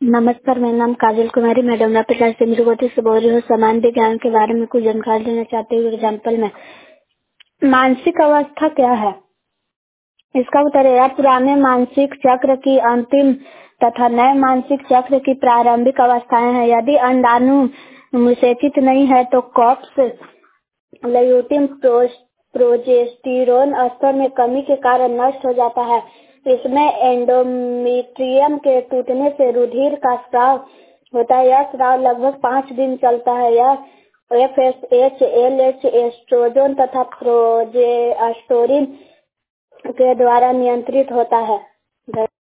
नमस्कार, मेरा नाम काजल कुमारी मैडम मैं प्रकाश चंद्रवती से बोल रही हूँ। सामान्य विज्ञान के बारे में कुछ जानकारी लेना चाहती हूँ। एग्जाम्पल में मानसिक अवस्था क्या है? इसका उत्तर है पुराने मानसिक चक्र की अंतिम तथा नए मानसिक चक्र की प्रारंभिक अवस्थाएं हैं। यदि अंडाणु निषेचित नहीं है तो कॉप्स लयूटिन प्रोजेस्टेरोन स्तर में कमी के कारण नष्ट हो जाता है। इसमें एंडोमेट्रियम के टूटने से रुधिर का स्राव होता है। यह स्राव लगभग 5 दिन चलता है। यह FSH, LH, एस्ट्रोजन तथा प्रोजेस्टेरोन के द्वारा नियंत्रित होता है।